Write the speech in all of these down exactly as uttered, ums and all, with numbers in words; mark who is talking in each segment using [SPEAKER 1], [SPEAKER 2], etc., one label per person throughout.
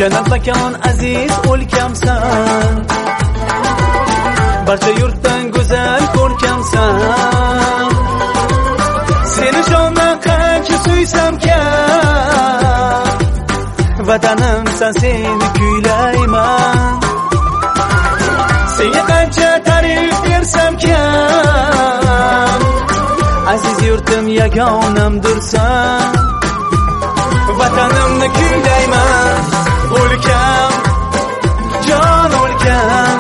[SPEAKER 1] jannat makon aziz o'lkamsan, barcha yurtdan go'zal ko'rkamsan. Seni jondan qancha suysam kam, vatanimsan seni kuylayman. Senga qancha ta'rif bersam kam, aziz yurtim yagonamdirsan. Vatanimni kuylayman, o'lkam, jon o'lkam.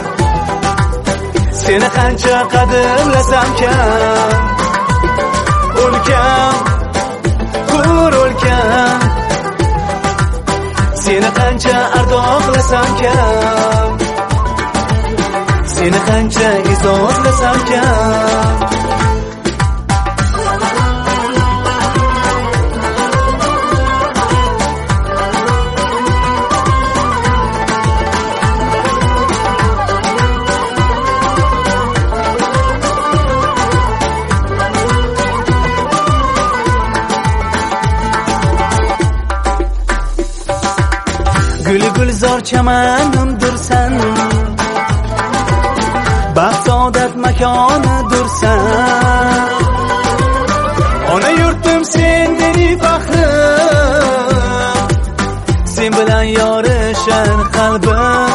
[SPEAKER 1] Seni qancha qadrlasam kam, o'lkam, hur o'lkam. Seni qancha ardoqlasam kam, seni qancha izozlasam kam. Gül gulzor chamanimdirsan, baxt saodat makonidirsan. Ona yurtim sen meni faxrim, sen bilan yorishar qalbim.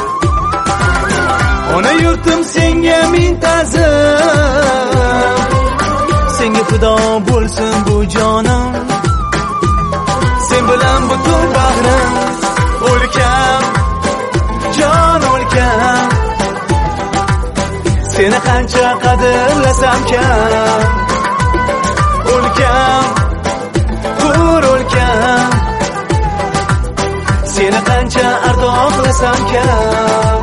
[SPEAKER 1] Ona yurtim senga ming ta'zim, senga fido bo'lsin bu jonim. Sen bilan butun bag'rim, o'lkam, jon o'lkam. Seni qancha qadrlasam kam, o'lkam, hur o'lkam. Seni qancha ardoqlasam kam,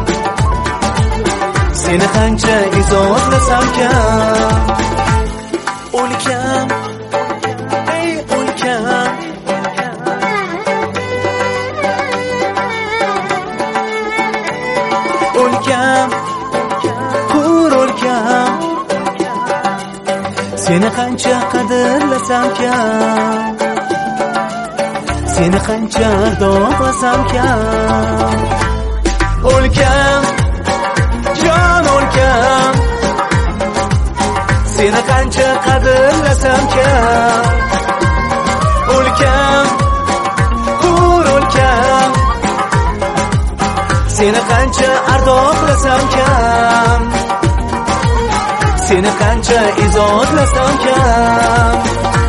[SPEAKER 1] seni qancha izozlasam kam. O'lkam, ey o'lkam. O'lkam, hur o'lkam. Seni qancha qadrlasam kam, seni qancha ardoqlasam kam. O'lkam, jon o'lkam. Seni qancha qadrlasam kam, o'lkam, hur o'lkam. Seni qancha ardoqlasam kam, seni qancha izozlasam kam.